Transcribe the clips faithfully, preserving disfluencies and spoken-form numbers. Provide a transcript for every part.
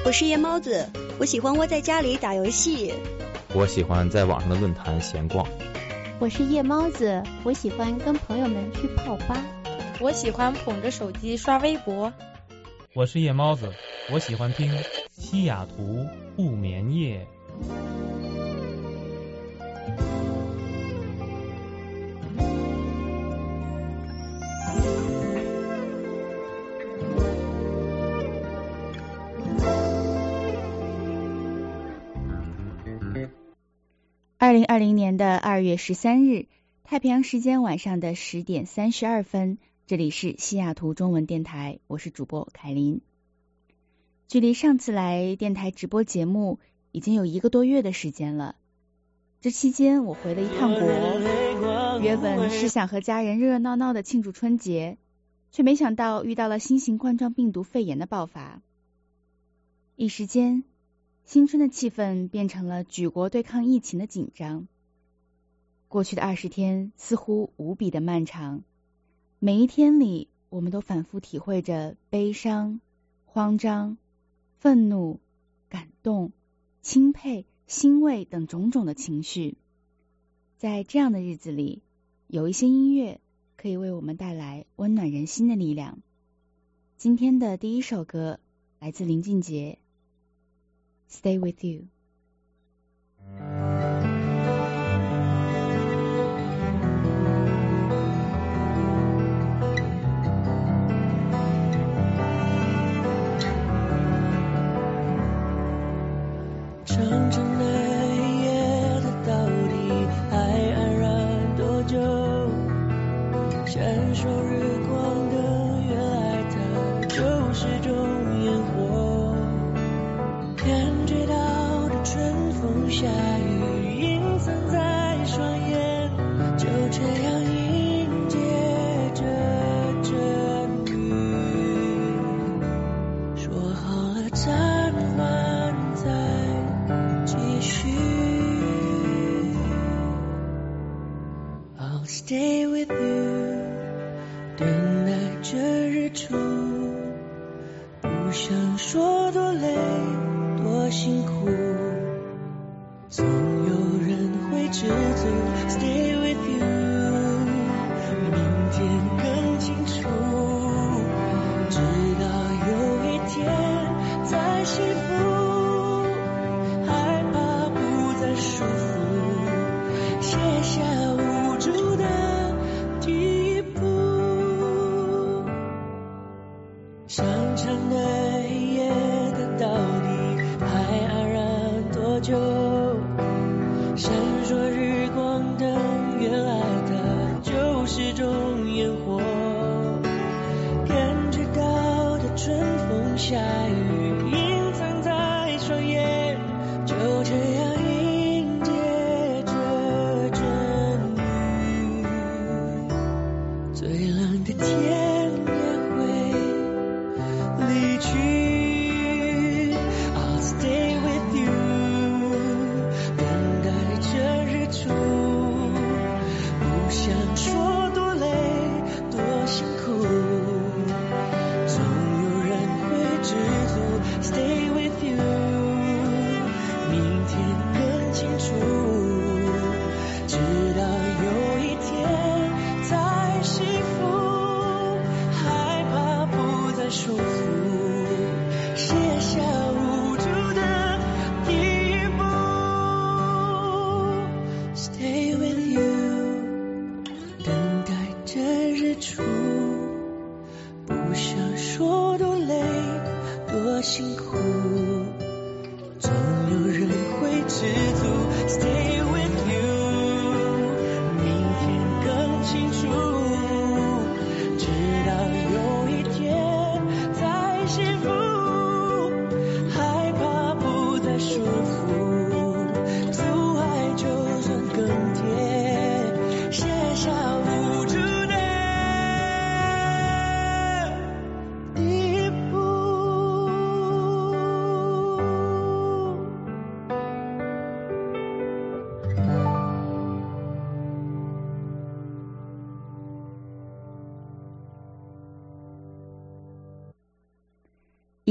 我是夜猫子，我喜欢窝在家里打游戏。 我喜欢在网上的论坛闲逛。 我是夜猫子，我喜欢跟朋友们去泡吧。 我喜欢捧着手机刷微博。 我是夜猫子，我喜欢听西雅图不眠夜。 二零二零年的二月十三日，太平洋时间晚上的十点三十二分，这里是西雅图中文电台，我是主播凯琳。距离上次来电台直播节目已经有一个多月的时间了。这期间我回了一趟国，原本是想和家人热热闹闹的庆祝春节，却没想到遇到了新型冠状病毒肺炎的爆发。一时间，新春的气氛变成了举国对抗疫情的紧张。过去的二十天似乎无比的漫长，每一天里我们都反复体会着悲伤、慌张、愤怒、感动、钦佩、欣慰等种种的情绪。在这样的日子里，有一些音乐可以为我们带来温暖人心的力量。今天的第一首歌来自林俊杰， Stay with you。 长长的夜，它到底还安然多久？闪烁日光灯，原来它就是种烟火。感觉到的春风夏雨隐藏在双眼，就这样迎接着阵雨。说好了暂缓再继续。 I'll stay with you， 等待着日出，不想说多累多辛苦，总有人会知足。 Stay with you， 明天更清楚，直到有一天再幸福，害怕不再束缚，写下无助的第一步。长长的夜，它到底还安然多久？闪烁日光灯，原来它就是种烟火。感觉到的春风夏雨隐藏在双眼，就这样迎接着阵雨。最冷的天也会离去。I'll stay with you， 等待着日出，不想说多累多辛苦，总有人会知足。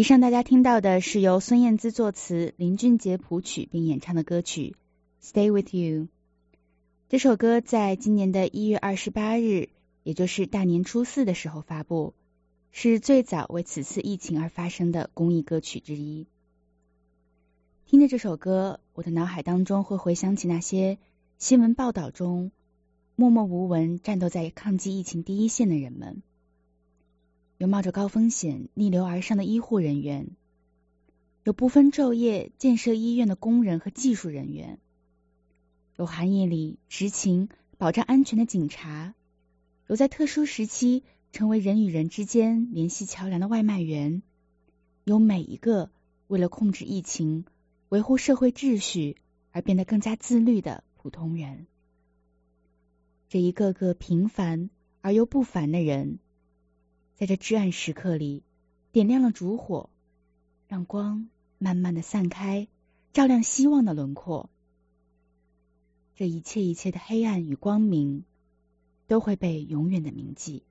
以上大家听到的是由孙燕姿作词，林俊杰谱曲并演唱的歌曲 Stay With You。 这首歌在今年的一月二十八日，也就是大年初四的时候发布，是最早为此次疫情而发生的公益歌曲之一。听着这首歌，我的脑海当中会回想起那些新闻报道中默默无闻战斗在抗击疫情第一线的人们，有冒着高风险逆流而上的医护人员，有不分昼夜建设医院的工人和技术人员，有寒夜里执勤保障安全的警察，有在特殊时期成为人与人之间联系桥梁的外卖员，有每一个为了控制疫情维护社会秩序而变得更加自律的普通人。这一个个平凡而又不凡的人，在这至暗时刻里点亮了烛火，让光慢慢的散开，照亮希望的轮廓。这一切一切的黑暗与光明都会被永远的铭记。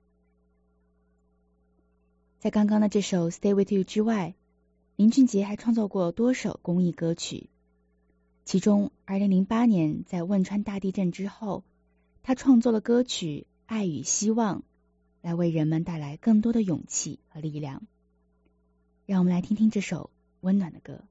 在刚刚的这首 Stay With You 之外，林俊杰还创作过多首公益歌曲，其中二零零八年在汶川大地震之后，他创作了歌曲《爱与希望》，来为人们带来更多的勇气和力量。让我们来听听这首温暖的歌。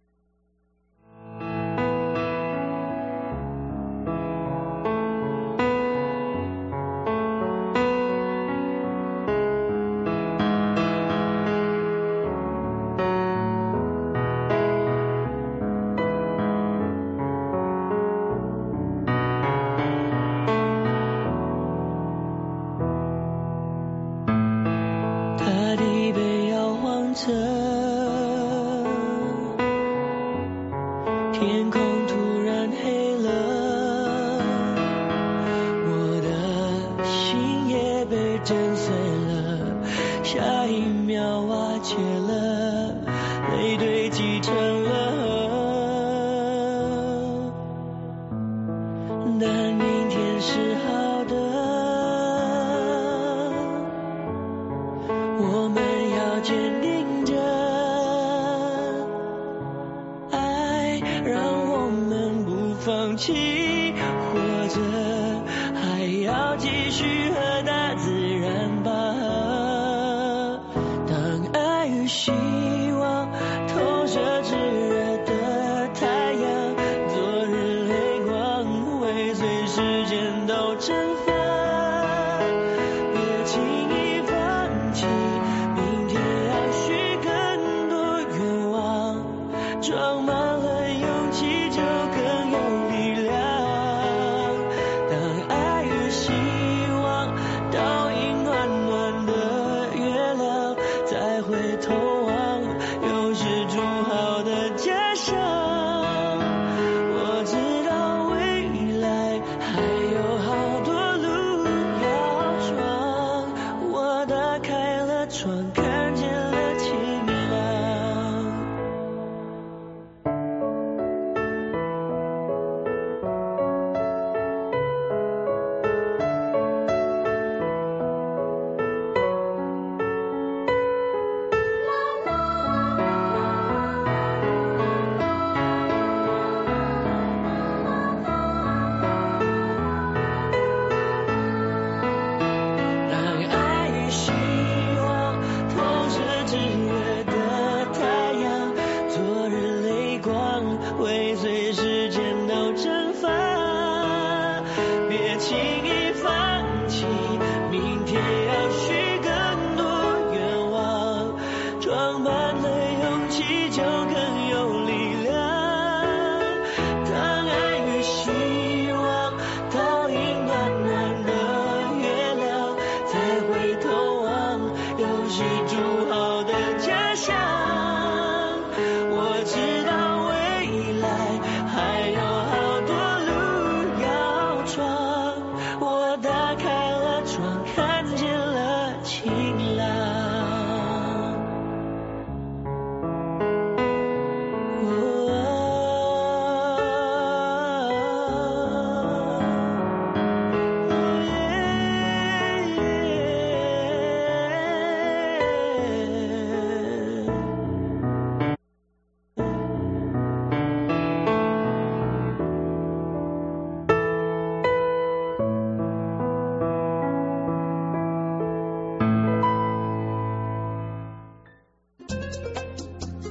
天空突然黑了，我的心也被震碎了，下一秒瓦解了，泪堆积成了河。但明天是好的，我们要坚定着，放弃活着，还要继续和大自然拔河。当爱与希望投射炙热的太阳，昨日泪光会随时间都蒸发。别轻易放弃，明天要许更多愿望，装满了勇气就更有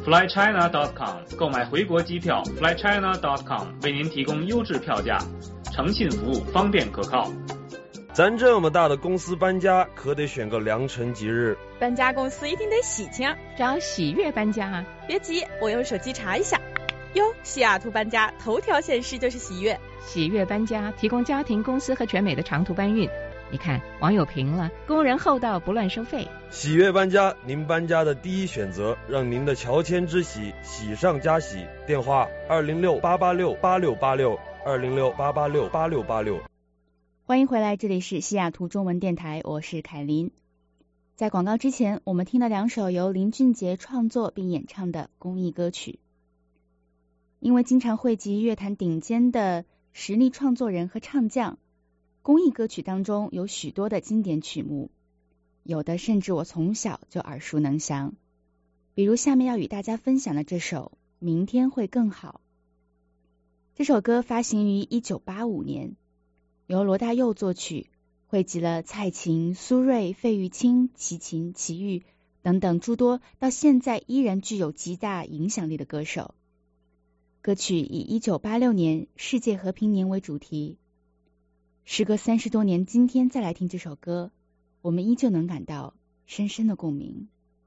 fly china dot com 购买回国机票 fly china dot com 为您提供优质票价，诚信服务，方便可靠。 咱这么大的公司搬家，可得选个良辰吉日。 搬家公司一定得喜庆， 找喜悦搬家啊！ 别急，我用手机查一下。哟，西雅图搬家头条显示就是喜悦。 喜悦搬家提供家庭、公司和全美的长途搬运。你看，网友评了，工人厚道，不乱收费。 喜悦搬家，您搬家的第一选择，让您的乔迁之喜喜上加喜。电话二零六八八六八六八六二零六八八六八六八六。 欢迎回来，这里是西雅图中文电台，我是凯琳。在广告之前，我们听了两首由林俊杰创作并演唱的公益歌曲。因为经常汇集乐坛顶尖的实力创作人和唱将，公益歌曲当中有许多的经典曲目，有的甚至我从小就耳熟能详。比如下面要与大家分享的这首《明天会更好》。这首歌发行于一九八五年，由罗大佑作曲，汇集了蔡琴、苏芮、费玉清、齐秦、齐豫等等诸多到现在依然具有极大影响力的歌手。歌曲以一九八六年世界和平年为主题，时隔三十多年，今天再来听这首歌，我们依旧能感到深深的共鸣。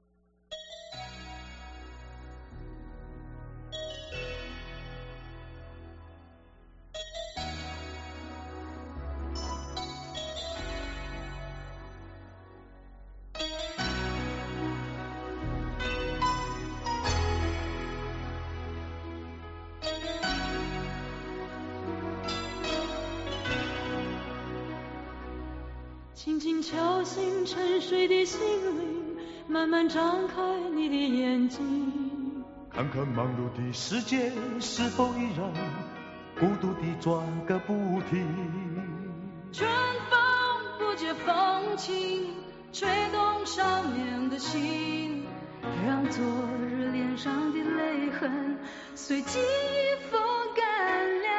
轻轻敲醒沉睡的心灵，慢慢张开你的眼睛， 看看忙碌的世界是否依然孤独地转个不停。 春风不觉风情，吹动少年的心，让昨日脸上的泪痕随季风干了。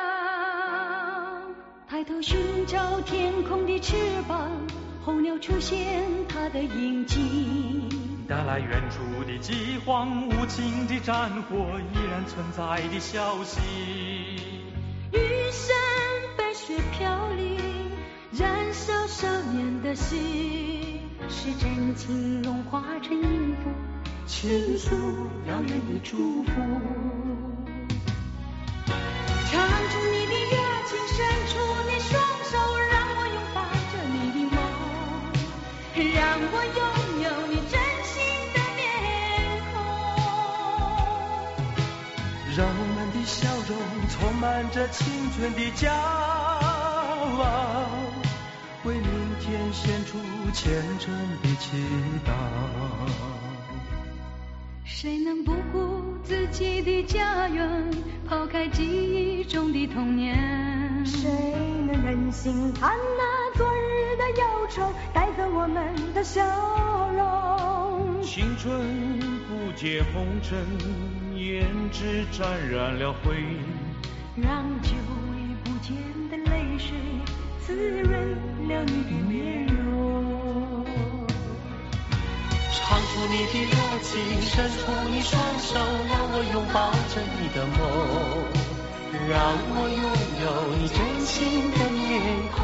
抬头寻找天空的翅膀，候鸟出现它的影迹， 带来远处的饥荒，无情的战火依然存在的消息。 玉山白雪飘零，燃烧少年的心，是真情融化成音符，倾诉遥远的祝福。唱出你的热情，伸出你双手，让我拥抱着你的梦，让我拥有你真心的面孔， 让我们的笑容充满着青春的骄傲，为明天献出虔诚的祈祷。 谁能不顾自己的家园，抛开记忆中的童年？ 谁能忍心看那昨日的忧愁带走我们的笑容？ 青春不解红尘，胭脂沾染了灰， 让久已不见的泪水滋润了你的面容。 唱出你的热情，伸出你双手，让我拥抱着你的梦，让我拥有你真心的面孔，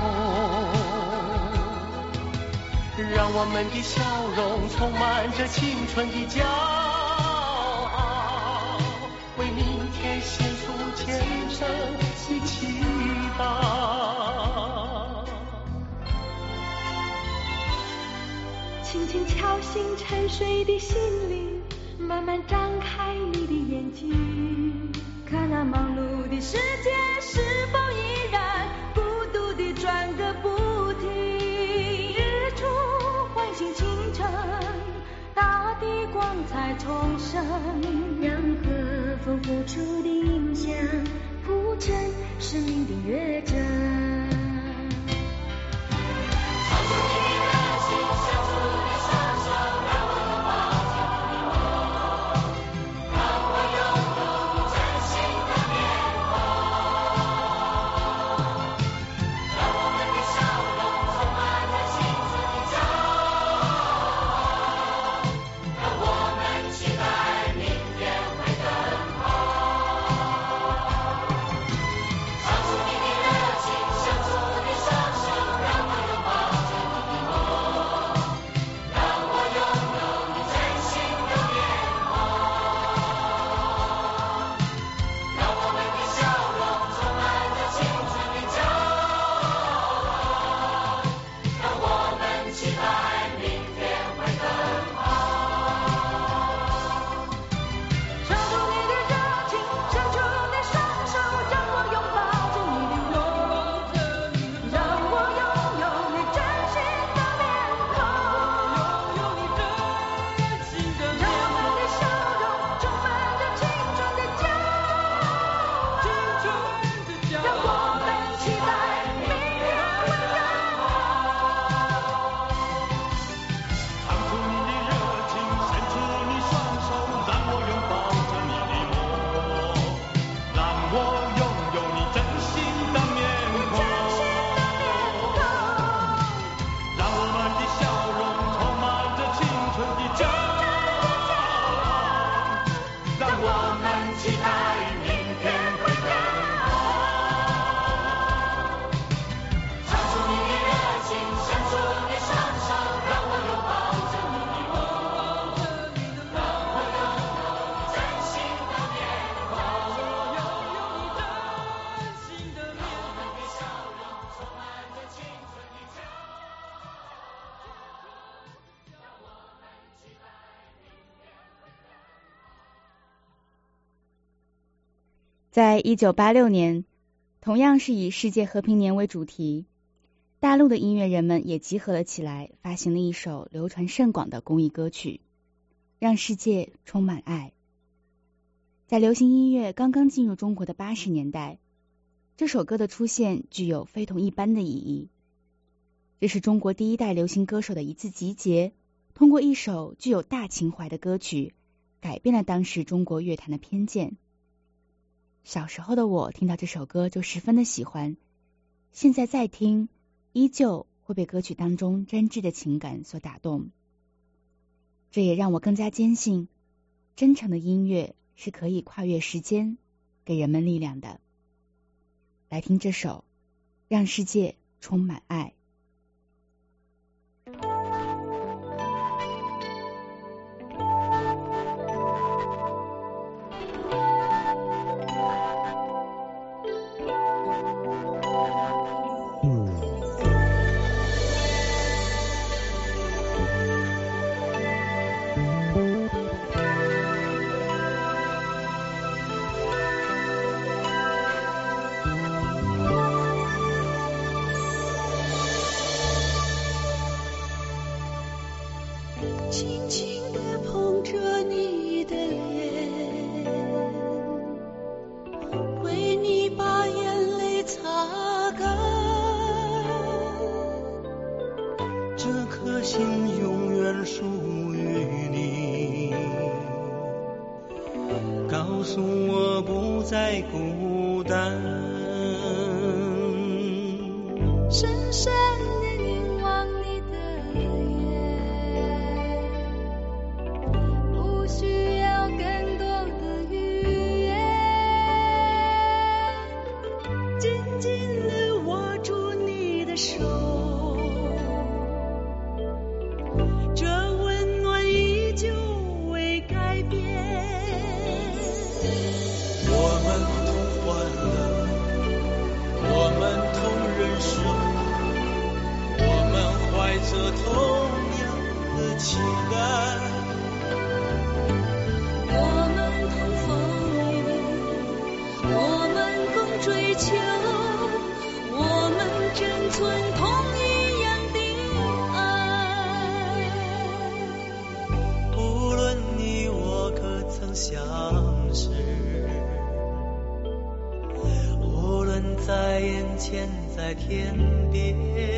让我们的笑容充满着青春的骄傲，为明天献出虔诚的祈祷。 轻轻敲醒沉睡的心灵，慢慢张开你的眼睛，看那忙碌的世界是否依然孤独地转个不停。日出唤醒清晨，大地光彩重生， 让和风付出的影响铺成生命的乐章。 让我们期待明在一九八六年，同样是以世界和平年为主题，大陆的音乐人们也集合了起来，发行了一首流传甚广的公益歌曲，让世界充满爱。在流行音乐刚刚进入中国的八十年代，这首歌的出现具有非同一般的意义。这是中国第一代流行歌手的一次集结，通过一首具有大情怀的歌曲，改变了当时中国乐坛的偏见。小时候的我听到这首歌就十分的喜欢，现在再听，依旧会被歌曲当中真挚的情感所打动。这也让我更加坚信，真诚的音乐是可以跨越时间，给人们力量的。来听这首《让世界充满爱》。 轻轻地碰着你的脸，为你把眼泪擦干， 这颗心永远属于你，告诉我不再孤单， 深深地凝望你的这同样的期待， 我们同风雨，我们共追求，我们珍存同一样的爱。 无论你我可曾相识，无论在眼前在天边，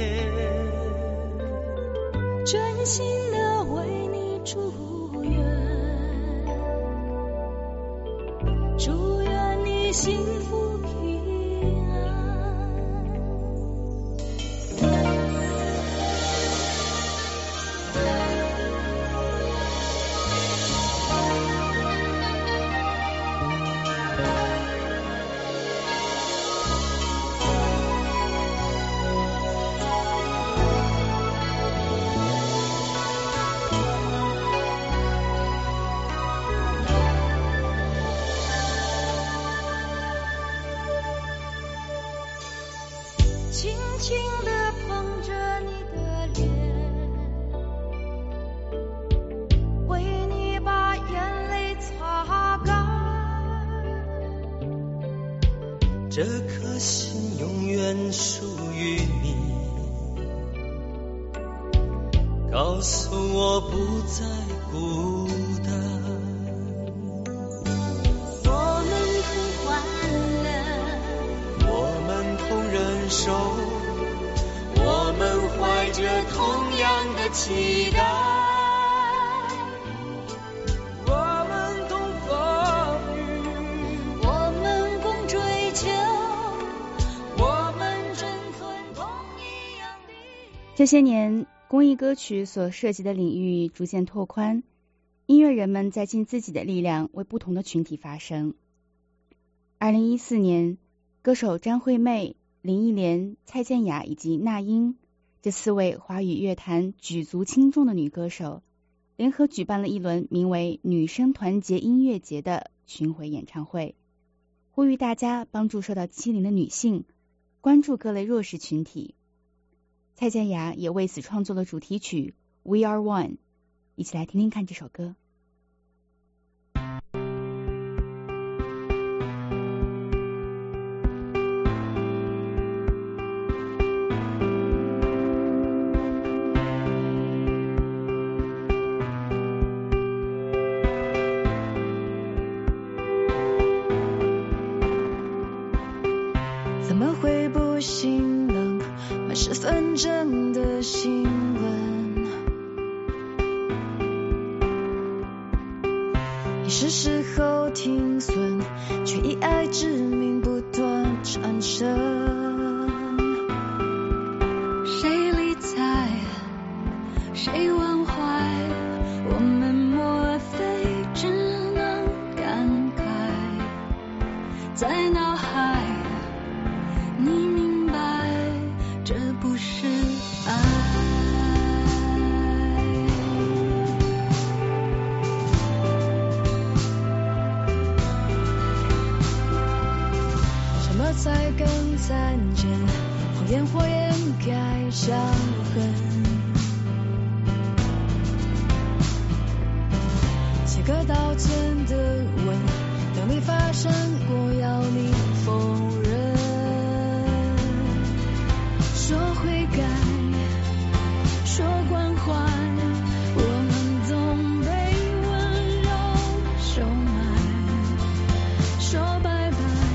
真心的为你祝愿，祝愿你幸福平安。轻轻地碰着你的脸，为你把眼泪擦干， 这颗心永远属于你，告诉我不再孤单， 我们同欢乐， 我们同忍受，我们怀着同样的期待，我们同风雨， 我们共追求，我们珍存同一样的。 这些年，公益歌曲所涉及的领域逐渐拓宽，音乐人们在尽自己的力量为不同的群体发声。二零一四年，歌手张惠妹、林忆莲、蔡健雅以及那英这四位华语乐坛举足轻重的女歌手，联合举办了一轮名为“女生团结音乐节”的巡回演唱会，呼吁大家帮助受到欺凌的女性，关注各类弱势群体。蔡健雅也为此创作了主题曲《We Are One》，一起来听听看这首歌。 怎么会不心冷？满是纷争的新闻，也是时候停损，却以爱之名不断缠身。谁理睬？谁忘怀？我们莫非只能感慨？在脑海，你明白，这不是爱。什么才更残忍？谎言或掩盖伤痕。写个道歉的吻，当你发生过，要你否认。说悔改，说关怀，我们总被温柔收买。说拜拜，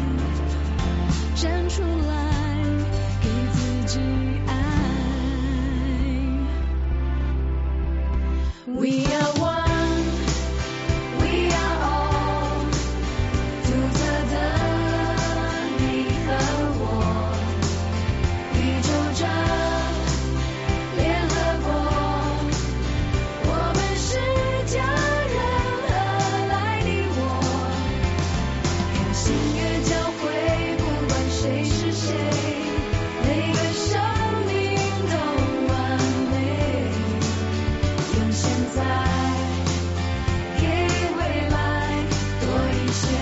站出来，给自己爱。We are one, we are all， 独特的你和我，宇宙着联合国，我们是家人，何来你我？用心月交汇，不管谁是谁，每个生命都完美。用现在给未来多一些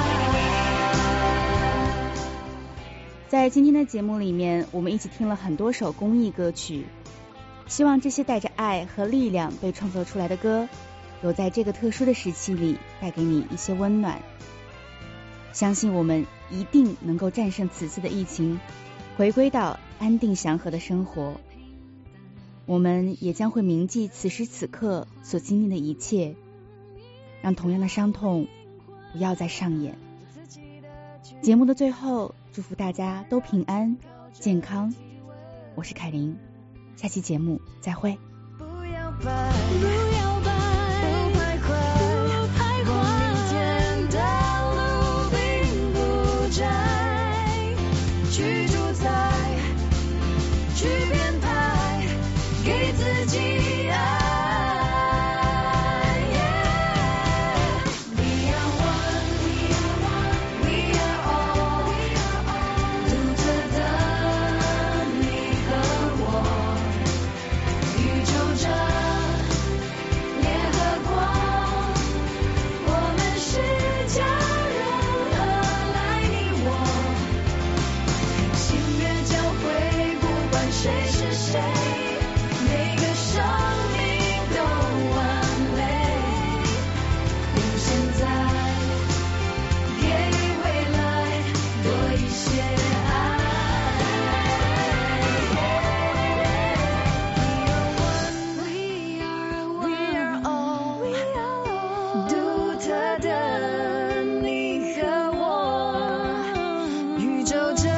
爱。 在今天的节目里面，我们一起听了很多首公益歌曲，希望这些带着爱和力量被创作出来的歌，有在这个特殊的时期里带给你一些温暖。相信我们一定能够战胜此次的疫情，回归到安定祥和的生活。我们也将会铭记此时此刻所经历的一切，让同样的伤痛不要再上演。节目的最后，祝福大家都平安健康。我是凯琳，下期节目再会。 不要摆，不要摆，不徘徊，不徘徊。我明天的路并不窄，去主宰，去编排，给自己爱。We are one, we are one, we are all， 独特的你和我，宇宙着联合国，我们是家人，何来你我？用心月交汇，不管谁是谁，每个生命都完美。用现在给未来多一些爱。We are one, we are all， we are all， 独特的你和我，宇宙着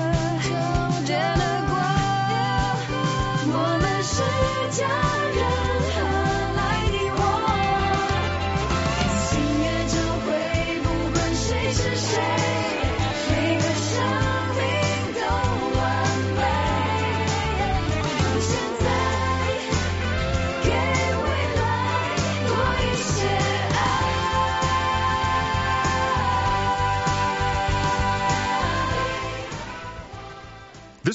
联合国，我们是家人。